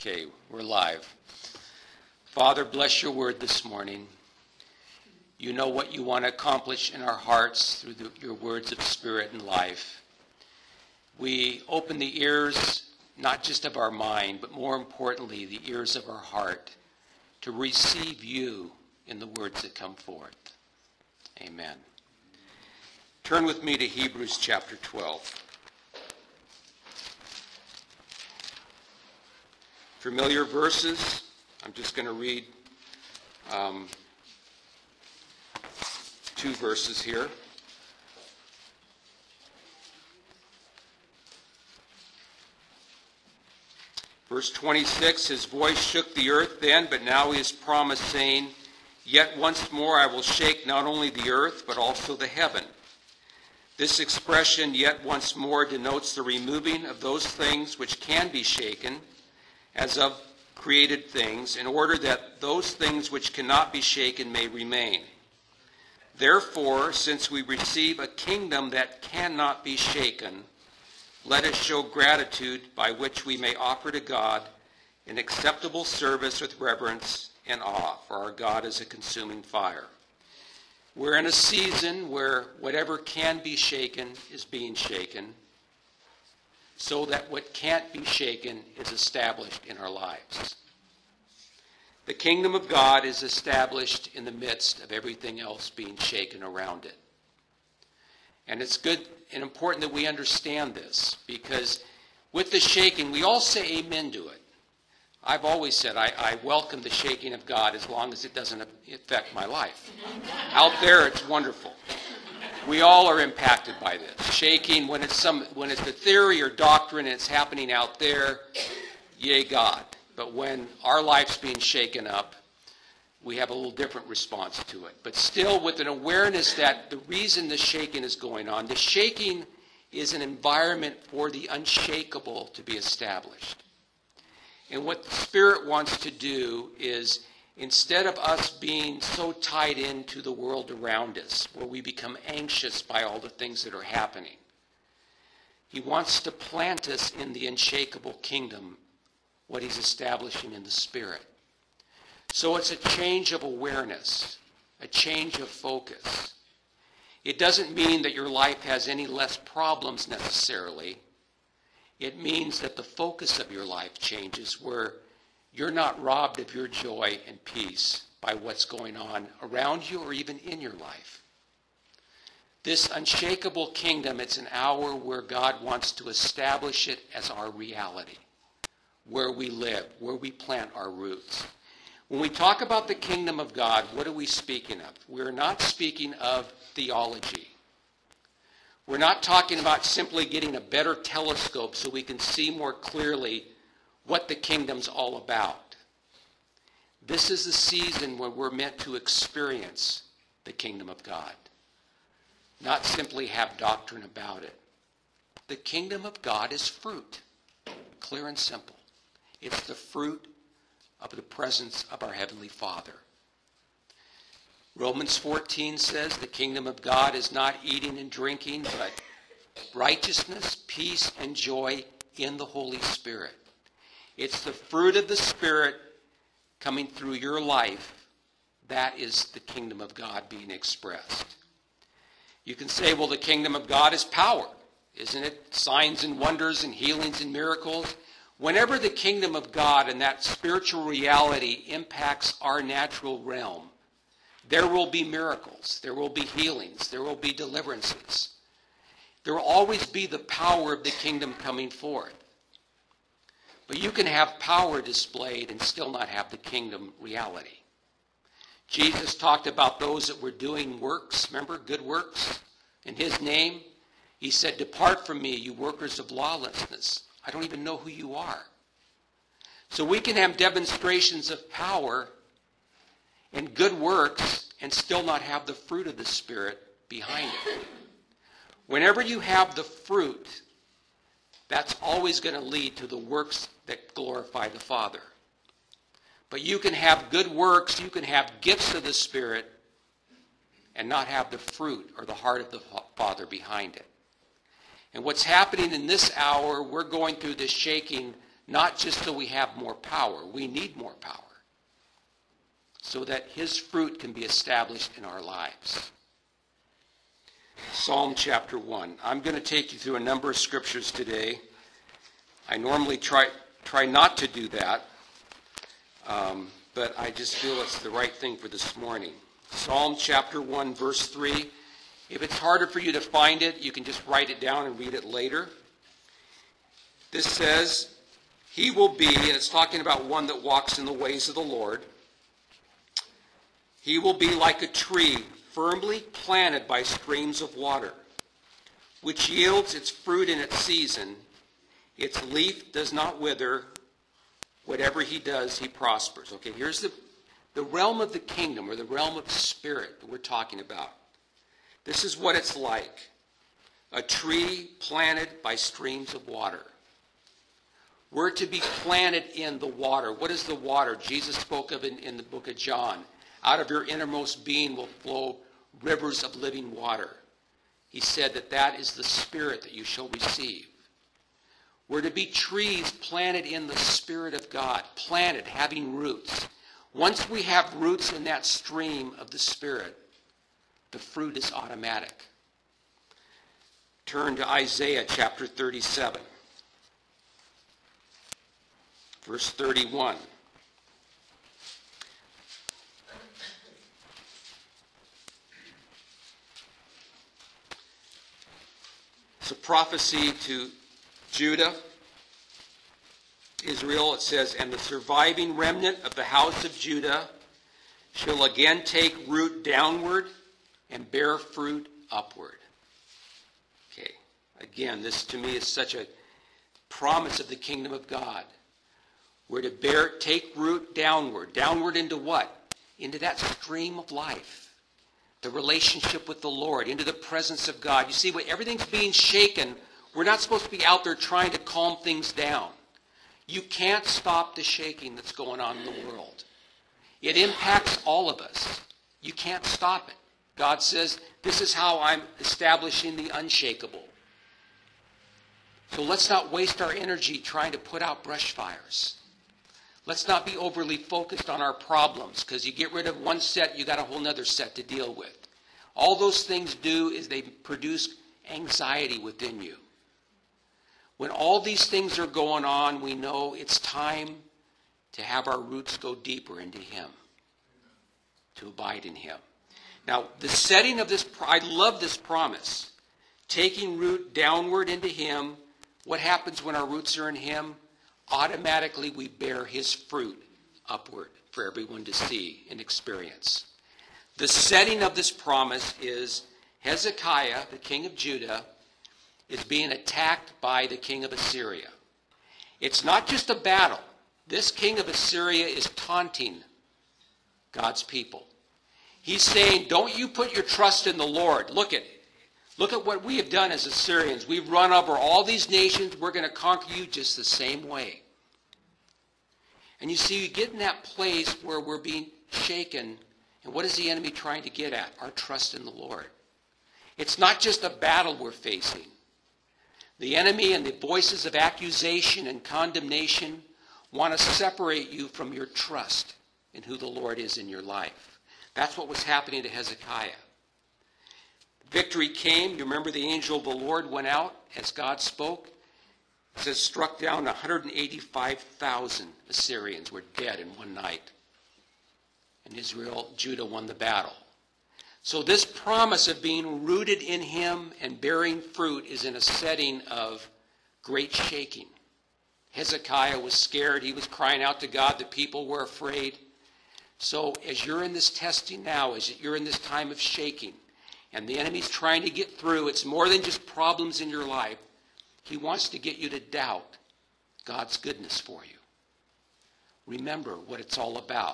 Okay, we're live. Father, bless your word this morning. You know what you want to accomplish in our hearts through your words of spirit and life. We open the ears, not just of our mind, but more importantly, the ears of our heart to receive you in the words that come forth. Amen. Turn with me to Hebrews chapter 12. Familiar verses. I'm just going to read two verses here. Verse 26, his voice shook the earth then, but now he has promised, saying, yet once more I will shake not only the earth, but also the heaven. This expression, yet once more, denotes the removing of those things which can be shaken, as of created things, in order that those things which cannot be shaken may remain. Therefore, since we receive a kingdom that cannot be shaken, let us show gratitude by which we may offer to God an acceptable service with reverence and awe, for our God is a consuming fire. We're in a season where whatever can be shaken is being shaken, so that what can't be shaken is established in our lives. The kingdom of God is established in the midst of everything else being shaken around it. And it's good and important that we understand this, because with the shaking, we all say amen to it. I've always said I welcome the shaking of God as long as it doesn't affect my life. Out there, it's wonderful. We all are impacted by this. Shaking, when it's a theory or doctrine and it's happening out there, yay God. But when our life's being shaken up, we have a little different response to it. But still with an awareness that the reason the shaking is going on, the shaking is an environment for the unshakable to be established. And what the Spirit wants to do is, instead of us being so tied into the world around us, where we become anxious by all the things that are happening, he wants to plant us in the unshakable kingdom, what he's establishing in the Spirit. So it's a change of awareness, a change of focus. It doesn't mean that your life has any less problems necessarily. It means that the focus of your life changes, where you're not robbed of your joy and peace by what's going on around you or even in your life. This unshakable kingdom, it's an hour where God wants to establish it as our reality, where we live, where we plant our roots. When we talk about the kingdom of God, what are we speaking of? We're not speaking of theology. We're not talking about simply getting a better telescope so we can see more clearly what the kingdom's all about. This is the season where we're meant to experience the kingdom of God, not simply have doctrine about it. The kingdom of God is fruit, clear and simple. It's the fruit of the presence of our Heavenly Father. Romans 14 says the kingdom of God is not eating and drinking, but righteousness, peace, and joy in the Holy Spirit. It's the fruit of the Spirit coming through your life. That is the kingdom of God being expressed. You can say, well, the kingdom of God is power, isn't it? Signs and wonders and healings and miracles. Whenever the kingdom of God and that spiritual reality impacts our natural realm, there will be miracles, there will be healings, there will be deliverances. There will always be the power of the kingdom coming forth. But you can have power displayed and still not have the kingdom reality. Jesus talked about those that were doing works, remember, good works, in his name. He said, depart from me, you workers of lawlessness. I don't even know who you are. So we can have demonstrations of power and good works and still not have the fruit of the Spirit behind it. Whenever you have the fruit, that's always going to lead to the works that glorify the Father. But you can have good works, you can have gifts of the Spirit, and not have the fruit or the heart of the Father behind it. And what's happening in this hour, we're going through this shaking not just so we have more power. We need more power so that his fruit can be established in our lives. Psalm chapter 1. I'm going to take you through a number of scriptures today. I normally try not to do that, but I just feel it's the right thing for this morning. Psalm chapter 1, verse 3. If it's harder for you to find it, you can just write it down and read it later. This says, he will be, and it's talking about one that walks in the ways of the Lord. He will be like a tree firmly planted by streams of water, which yields its fruit in its season. Its leaf does not wither. Whatever he does, he prospers. Okay, here's the realm of the kingdom, or the realm of the spirit that we're talking about. This is what it's like. A tree planted by streams of water. We're to be planted in the water. What is the water? Jesus spoke of in the book of John. Out of your innermost being will flow rivers of living water. He said that is the spirit that you shall receive. We're to be trees planted in the Spirit of God, planted, having roots. Once we have roots in that stream of the Spirit, the fruit is automatic. Turn to Isaiah chapter 37, verse 31. It's a prophecy to Judah, Israel. It says, and the surviving remnant of the house of Judah shall again take root downward and bear fruit upward. Okay, again, this to me is such a promise of the kingdom of God. We're to take root downward. Downward into what? Into that stream of life. The relationship with the Lord, into the presence of God. You see, when everything's being shaken, we're not supposed to be out there trying to calm things down. You can't stop the shaking that's going on in the world. It impacts all of us. You can't stop it. God says, this is how I'm establishing the unshakable. So let's not waste our energy trying to put out brush fires. Let's not be overly focused on our problems, because you get rid of one set, you got a whole nother set to deal with. All those things do is they produce anxiety within you. When all these things are going on, we know it's time to have our roots go deeper into him, to abide in him. Now, the setting of this, I love this promise. Taking root downward into him. What happens when our roots are in him? Automatically we bear his fruit upward for everyone to see and experience. The setting of this promise is Hezekiah, the king of Judah, is being attacked by the king of Assyria. It's not just a battle. This king of Assyria is taunting God's people. He's saying, don't you put your trust in the Lord. Look at what we have done as Assyrians. We've run over all these nations. We're going to conquer you just the same way. And you see, you get in that place where we're being shaken. And what is the enemy trying to get at? Our trust in the Lord. It's not just a battle we're facing. The enemy and the voices of accusation and condemnation want to separate you from your trust in who the Lord is in your life. That's what was happening to Hezekiah. Victory came. You remember the angel of the Lord went out as God spoke. It says struck down 185,000 Assyrians were dead in one night. And Judah won the battle. So this promise of being rooted in him and bearing fruit is in a setting of great shaking. Hezekiah was scared. He was crying out to God. The people were afraid. So as you're in this testing now, as you're in this time of shaking, and the enemy's trying to get through, it's more than just problems in your life. He wants to get you to doubt God's goodness for you. Remember what it's all about.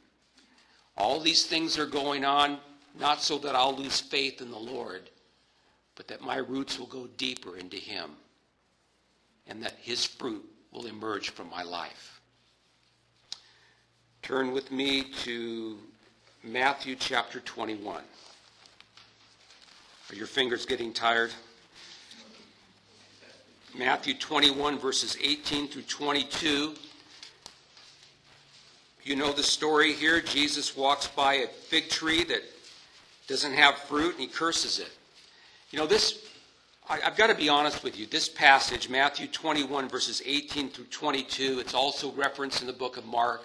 All these things are going on, not so that I'll lose faith in the Lord, but that my roots will go deeper into him, and that his fruit will emerge from my life. Turn with me to Matthew chapter 21. Are your fingers getting tired? Matthew 21, verses 18 through 22. You know the story here. Jesus walks by a fig tree that doesn't have fruit, and he curses it. You know, I've got to be honest with you. This passage, Matthew 21, verses 18 through 22, it's also referenced in the book of Mark.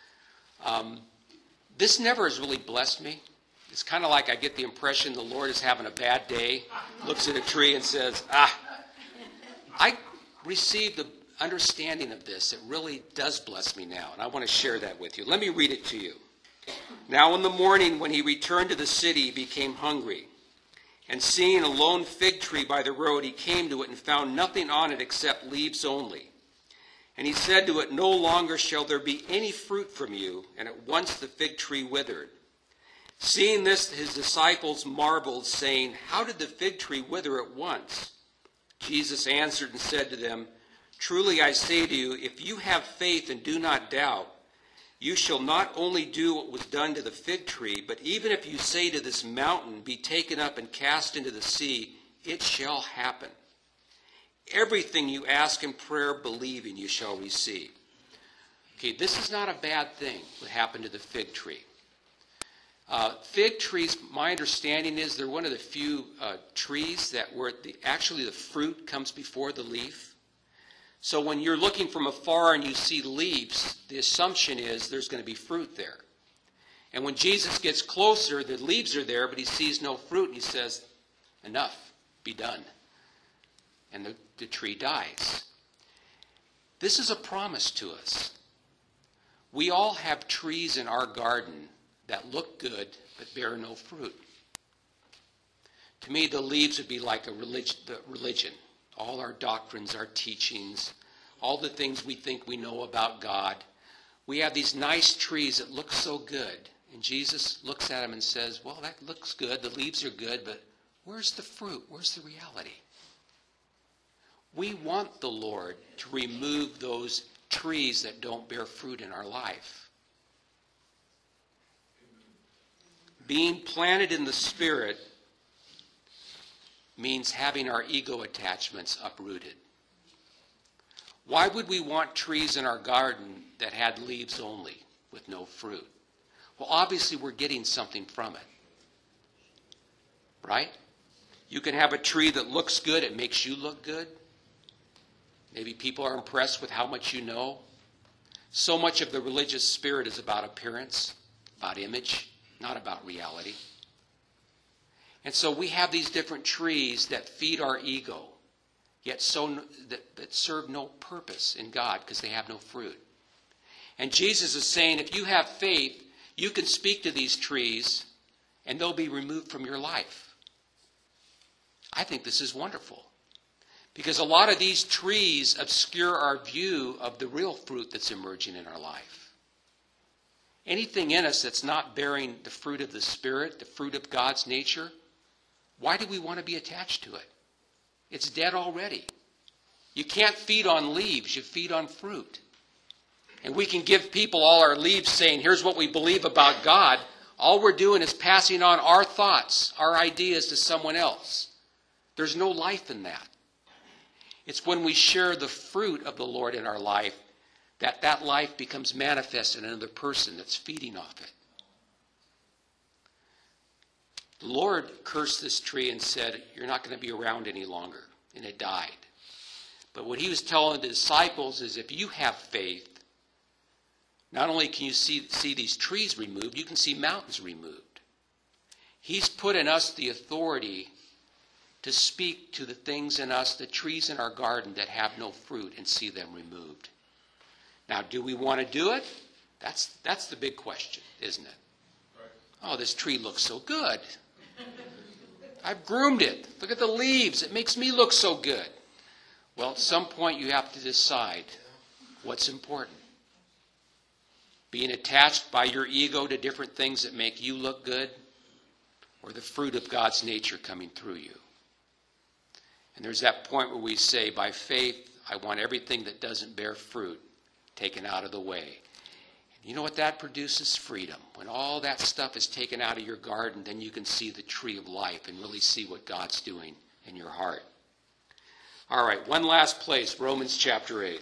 This never has really blessed me. It's kind of like I get the impression the Lord is having a bad day, looks at a tree and says, I received the understanding of this. It really does bless me now, and I want to share that with you. Let me read it to you. Now in the morning when he returned to the city, he became hungry. And seeing a lone fig tree by the road, he came to it and found nothing on it except leaves only. And he said to it, "No longer shall there be any fruit from you." And at once the fig tree withered. Seeing this, his disciples marveled, saying, "How did the fig tree wither at once?" Jesus answered and said to them, "Truly I say to you, if you have faith and do not doubt, you shall not only do what was done to the fig tree, but even if you say to this mountain, 'Be taken up and cast into the sea,' it shall happen. Everything you ask in prayer, believing, you shall receive." Okay, this is not a bad thing, what happened to the fig tree. Fig trees, my understanding is they're one of the few trees that where actually the fruit comes before the leaf. So when you're looking from afar and you see leaves, the assumption is there's going to be fruit there. And when Jesus gets closer, the leaves are there, but he sees no fruit, and he says, "Enough, be done." And the tree dies. This is a promise to us. We all have trees in our garden that look good but bear no fruit. To me, the leaves would be like a religion. All our doctrines, our teachings, all the things we think we know about God. We have these nice trees that look so good. And Jesus looks at them and says, "Well, that looks good. The leaves are good, but where's the fruit? Where's the reality?" We want the Lord to remove those trees that don't bear fruit in our life. Being planted in the Spirit means having our ego attachments uprooted. Why would we want trees in our garden that had leaves only with no fruit? Well, obviously we're getting something from it. Right? You can have a tree that looks good, it makes you look good. Maybe people are impressed with how much you know. So much of the religious spirit is about appearance, about image, not about reality. And so we have these different trees that feed our ego, yet that serve no purpose in God because they have no fruit. And Jesus is saying, if you have faith, you can speak to these trees and they'll be removed from your life. I think this is wonderful because a lot of these trees obscure our view of the real fruit that's emerging in our life. Anything in us that's not bearing the fruit of the Spirit, the fruit of God's nature, why do we want to be attached to it? It's dead already. You can't feed on leaves, you feed on fruit. And we can give people all our leaves saying, "Here's what we believe about God." All we're doing is passing on our thoughts, our ideas to someone else. There's no life in that. It's when we share the fruit of the Lord in our life that life becomes manifest in another person that's feeding off it. The Lord cursed this tree and said, "You're not going to be around any longer." And it died. But what he was telling the disciples is if you have faith, not only can you see these trees removed, you can see mountains removed. He's put in us the authority to speak to the things in us, the trees in our garden that have no fruit, and see them removed. Now, do we want to do it? That's the big question, isn't it? Right. Oh, this tree looks so good. I've groomed it. Look at the leaves. It makes me look so good. Well, at some point you have to decide what's important. Being attached by your ego to different things that make you look good, or the fruit of God's nature coming through you. And there's that point where we say, by faith, I want everything that doesn't bear fruit taken out of the way. And you know what that produces? Freedom. When all that stuff is taken out of your garden, then you can see the tree of life and really see what God's doing in your heart. All right, one last place, Romans chapter 8.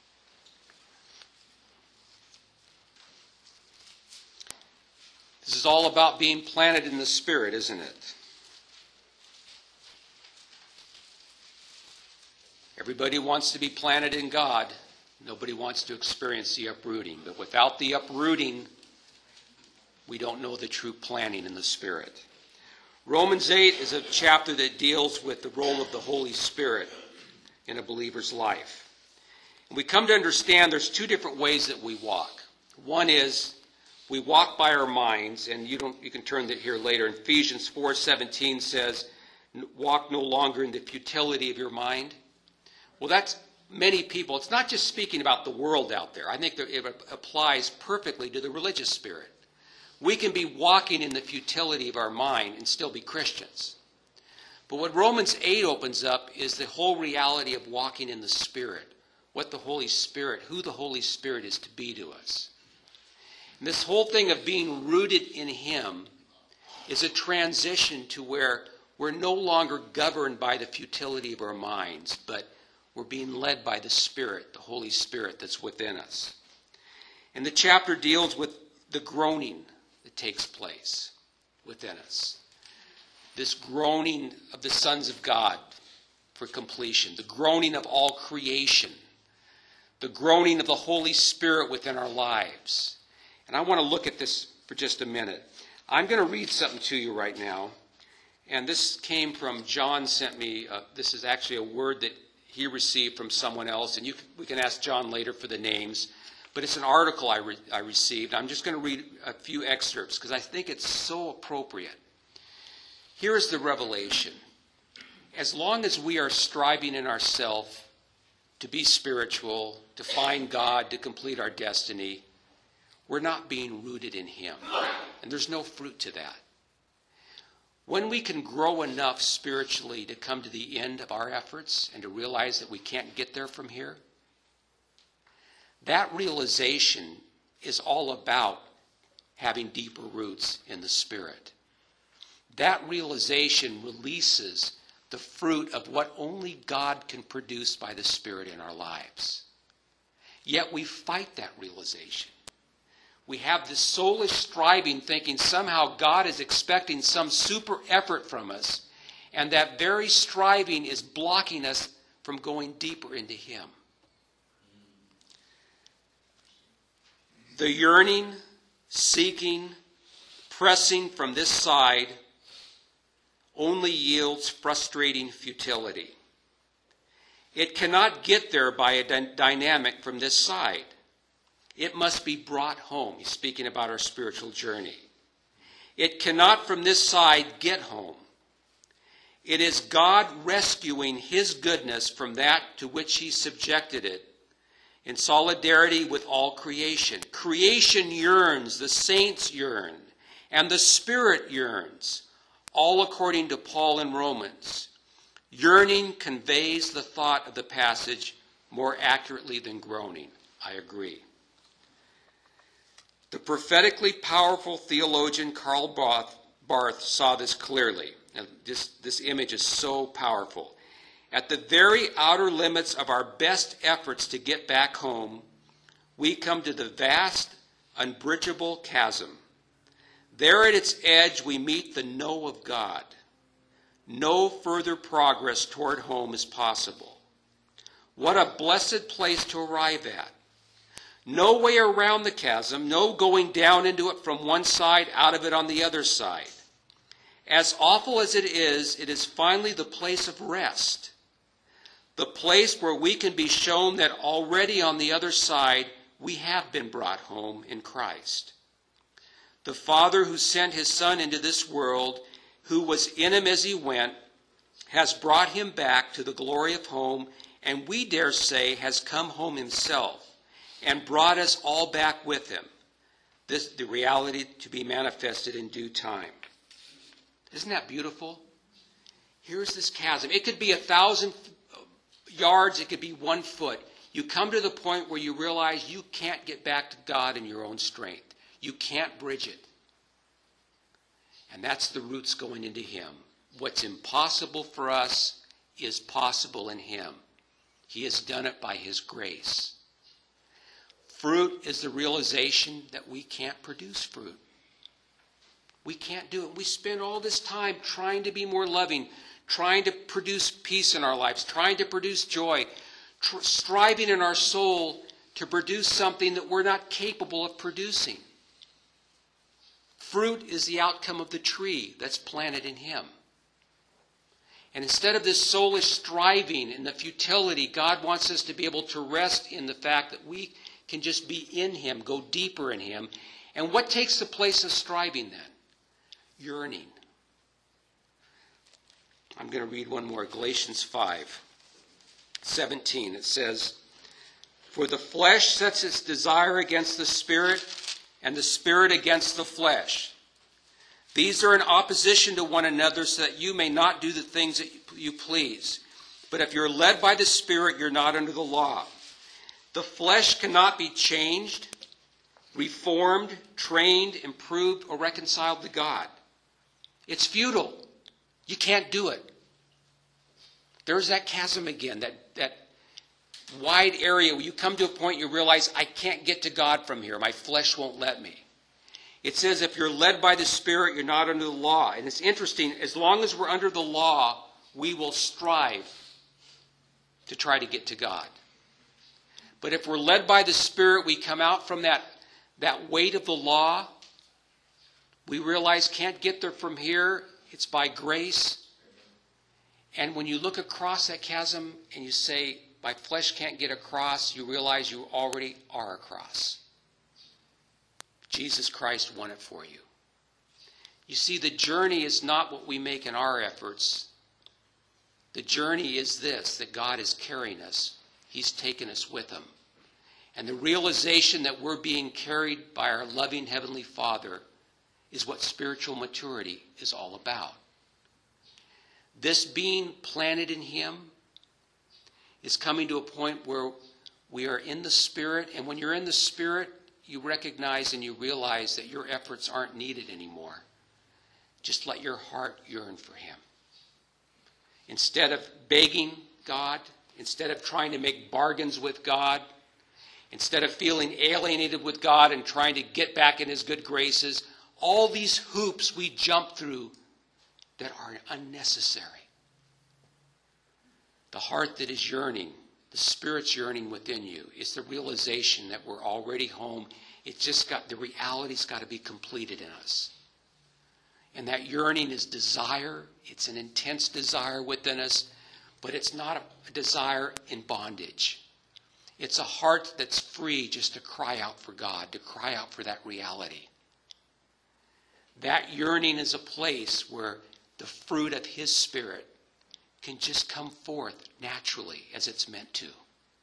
This is all about being planted in the Spirit, isn't it? Everybody wants to be planted in God. Nobody wants to experience the uprooting. But without the uprooting, we don't know the true planting in the Spirit. Romans 8 is a chapter that deals with the role of the Holy Spirit in a believer's life. And we come to understand there's two different ways that we walk. One is we walk by our minds, and you can turn that here later. Ephesians 4:17 says, walk no longer in the futility of your mind. Well, that's many people. It's not just speaking about the world out there. I think that it applies perfectly to the religious spirit. We can be walking in the futility of our mind and still be Christians. But what Romans 8 opens up is the whole reality of walking in the Spirit, what the Holy Spirit, who the Holy Spirit is to be to us. And this whole thing of being rooted in Him is a transition to where we're no longer governed by the futility of our minds, but we're being led by the Spirit, the Holy Spirit that's within us. And the chapter deals with the groaning that takes place within us. This groaning of the sons of God for completion, the groaning of all creation, the groaning of the Holy Spirit within our lives. And I want to look at this for just a minute. I'm going to read something to you right now. And this came from John sent me. This is actually a word that he received from someone else. And we can ask John later for the names. But it's an article I received. I'm just going to read a few excerpts because I think it's so appropriate. Here is the revelation. As long as we are striving in ourselves to be spiritual, to find God, to complete our destiny, we're not being rooted in Him. And there's no fruit to that. When we can grow enough spiritually to come to the end of our efforts and to realize that we can't get there from here, that realization is all about having deeper roots in the Spirit. That realization releases the fruit of what only God can produce by the Spirit in our lives. Yet we fight that realization. We have this soulish striving, thinking somehow God is expecting some super effort from us, and that very striving is blocking us from going deeper into Him. The yearning, seeking, pressing from this side only yields frustrating futility. It cannot get there by a dynamic from this side. It must be brought home. He's speaking about our spiritual journey. It cannot from this side get home. It is God rescuing His goodness from that to which He subjected it in solidarity with all creation. Creation yearns, the saints yearn, and the Spirit yearns, all according to Paul in Romans. Yearning conveys the thought of the passage more accurately than groaning. I agree. The prophetically powerful theologian Karl Barth saw this clearly. Now, this image is so powerful. At the very outer limits of our best efforts to get back home, we come to the vast, unbridgeable chasm. There at its edge, we meet the no of God. No further progress toward home is possible. What a blessed place to arrive at. No way around the chasm, no going down into it from one side, out of it on the other side. As awful as it is finally the place of rest. The place where we can be shown that already on the other side, we have been brought home in Christ. The Father who sent His Son into this world, who was in Him as He went, has brought Him back to the glory of home, and we dare say has come home Himself and brought us all back with Him. The reality to be manifested in due time. Isn't that beautiful? Here's this chasm. It could be 1,000 yards, it could be 1 foot. You come to the point where you realize you can't get back to God in your own strength. You can't bridge it. And that's the roots going into Him. What's impossible for us is possible in him. He has done it by his grace. Fruit is the realization that we can't produce fruit. We can't do it. We spend all this time trying to be more loving, trying to produce peace in our lives, trying to produce joy, striving in our soul to produce something that we're not capable of producing. Fruit is the outcome of the tree that's planted in him. And instead of this soulish striving and the futility, God wants us to be able to rest in the fact that we can just be in him, go deeper in him. And what takes the place of striving then? Yearning. I'm going to read one more. Galatians 5:17. It says, "For the flesh sets its desire against the spirit, and the spirit against the flesh. These are in opposition to one another, so that you may not do the things that you please. But if you're led by the Spirit, you're not under the law. The flesh cannot be changed, reformed, trained, improved, or reconciled to God. It's futile. You can't do it." There's that chasm again, that wide area where you come to a point you realize, I can't get to God from here. My flesh won't let me. It says if you're led by the Spirit, you're not under the law. And it's interesting, as long as we're under the law, we will strive to try to get to God. But if we're led by the Spirit, we come out from that weight of the law. We realize can't get there from here. It's by grace. And when you look across that chasm and you say, my flesh can't get across, you realize you already are across. Jesus Christ won it for you. You see, the journey is not what we make in our efforts. The journey is this, that God is carrying us. He's taken us with him. And the realization that we're being carried by our loving Heavenly Father is what spiritual maturity is all about. This being planted in him is coming to a point where we are in the Spirit. And when you're in the Spirit, you recognize and you realize that your efforts aren't needed anymore. Just let your heart yearn for him. Instead of begging God, instead of trying to make bargains with God, instead of feeling alienated with God and trying to get back in his good graces, all these hoops we jump through that are unnecessary. The heart that is yearning, the Spirit's yearning within you, is the realization that we're already home. It's just got, the reality's got to be completed in us. And that yearning is desire. It's an intense desire within us, but it's not a desire in bondage. It's a heart that's free just to cry out for God, to cry out for that reality. That yearning is a place where the fruit of his Spirit can just come forth naturally as it's meant to.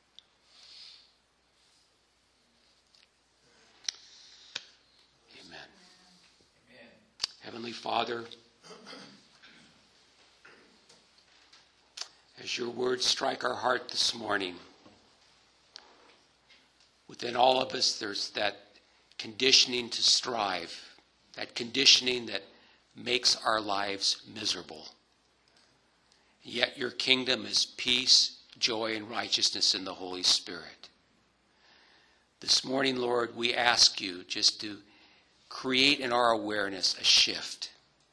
Amen. Amen. Heavenly Father, as your words strike our heart this morning, within all of us there's that conditioning to strive, that conditioning that makes our lives miserable. Yet your kingdom is peace, joy, and righteousness in the Holy Spirit. This morning, Lord, we ask you just to create in our awareness a shift.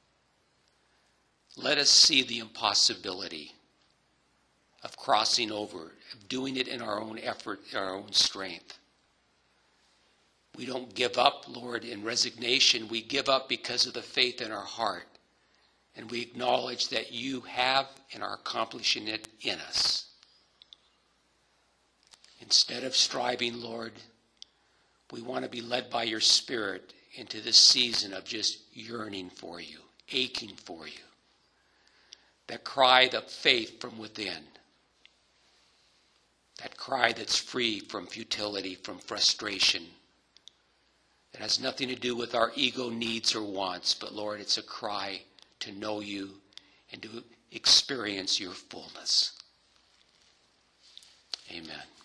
Let us see the impossibility of crossing over, of doing it in our own effort, our own strength. We don't give up, Lord, in resignation. We give up because of the faith in our heart. And we acknowledge that you have and are accomplishing it in us. Instead of striving, Lord, we want to be led by your Spirit into this season of just yearning for you, aching for you. That cry of faith from within. That cry that's free from futility, from frustration. It has nothing to do with our ego needs or wants, but Lord, it's a cry to know you and to experience your fullness. Amen.